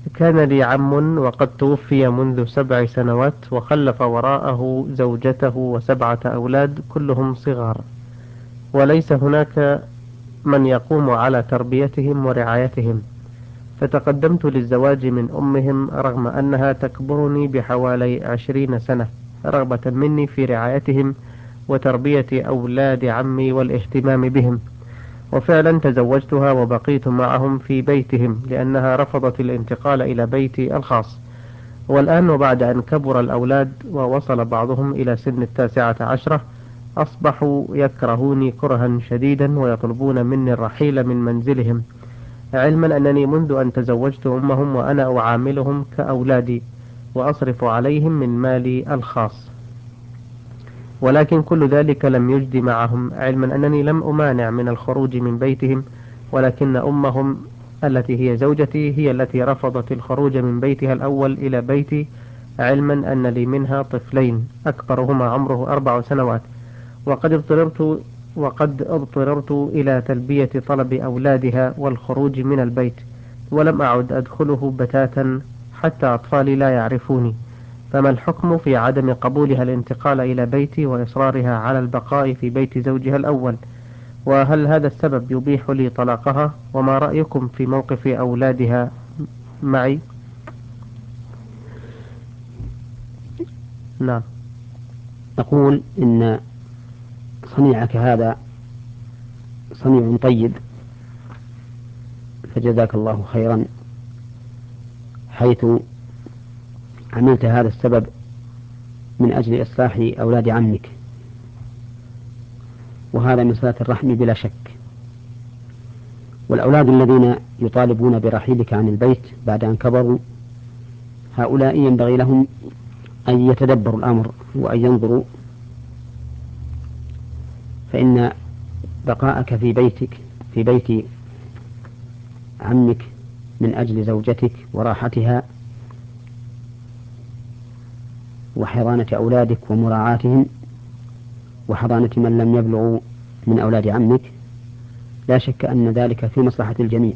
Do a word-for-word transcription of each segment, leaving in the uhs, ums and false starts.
كان لي عم وقد توفي منذ سبع سنوات، وخلف وراءه زوجته وسبعة أولاد كلهم صغار، وليس هناك من يقوم على تربيتهم ورعايتهم. فتقدمت للزواج من أمهم رغم أنها تكبرني بحوالي عشرين سنة، رغبة مني في رعايتهم وتربية أولاد عمي والاهتمام بهم. وفعلا تزوجتها وبقيت معهم في بيتهم لأنها رفضت الانتقال إلى بيتي الخاص. والآن وبعد أن كبر الأولاد ووصل بعضهم إلى سن التاسعة عشرة، أصبحوا يكرهوني كرها شديدا ويطلبون مني الرحيل من منزلهم، علما أنني منذ أن تزوجت أمهم وأنا أعاملهم كأولادي وأصرف عليهم من مالي الخاص. ولكن كل ذلك لم يجد معهم، علما أنني لم أمانع من الخروج من بيتهم، ولكن أمهم التي هي زوجتي هي التي رفضت الخروج من بيتها الأول إلى بيتي، علما أن لي منها طفلين أكبرهما عمره أربع سنوات. وقد اضطررت وقد اضطررت إلى تلبية طلب أولادها والخروج من البيت، ولم أعد أدخله بتاتا حتى أطفالي لا يعرفوني. فما الحكم في عدم قبولها الانتقال إلى بيتي وإصرارها على البقاء في بيت زوجها الأول؟ وهل هذا السبب يبيح لي طلاقها؟ وما رأيكم في موقف أولادها معي؟ نعم. نقول إن صنيعك هذا صنيع طيب، فجزاك الله خيرا، حيث عملت هذا السبب من أجل إصلاح أولاد عمك، وهذا من صلة الرحم بلا شك. والأولاد الذين يطالبون برحيلك عن البيت بعد أن كبروا، هؤلاء ينبغي لهم أن يتدبروا الأمر وأن ينظروا، فإن بقاءك في بيتك في بيت عمك من أجل زوجتك وراحتها وحضانة أولادك ومراعاتهم وحضانة من لم يبلغوا من أولاد عمك، لا شك أن ذلك في مصلحة الجميع.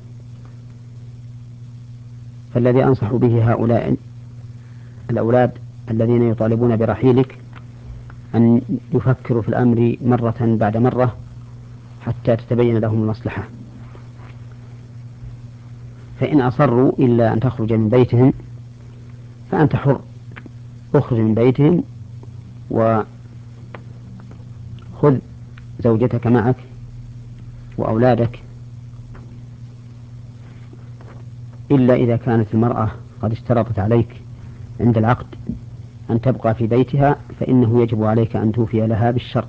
فالذي أنصح به هؤلاء الأولاد الذين يطالبون برحيلك أن يفكروا في الأمر مرة بعد مرة حتى تتبين لهم المصلحة. فإن أصروا إلا أن تخرج من بيتهم فأنت حر، اخرج من بيتهم وخذ زوجتك معك وأولادك، إلا إذا كانت المرأة قد اشترطت عليك عند العقد أن تبقى في بيتها، فإنه يجب عليك أن توفي لها بالشرط،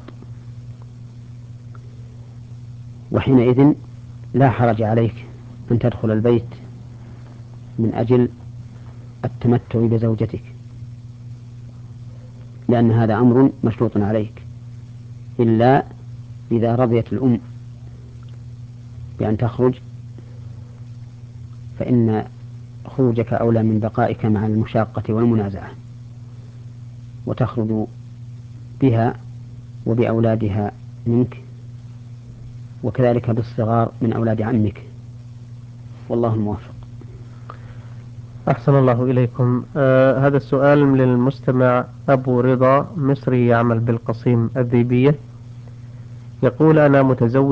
وحينئذ لا حرج عليك أن تدخل البيت من أجل التمتع بزوجتك، لأن هذا أمر مشروط عليك، إلا إذا رضيت الأم بأن تخرج، فإن خروجك أولى من بقائك مع المشاقة والمنازعة، وتخرج بها وبأولادها منك، وكذلك بالصغار من أولاد عمك، والله الموفق. أحسن الله إليكم. آه هذا السؤال للمستمع أبو رضا، مصري يعمل بالقصيم الذيبية، يقول: أنا متزوج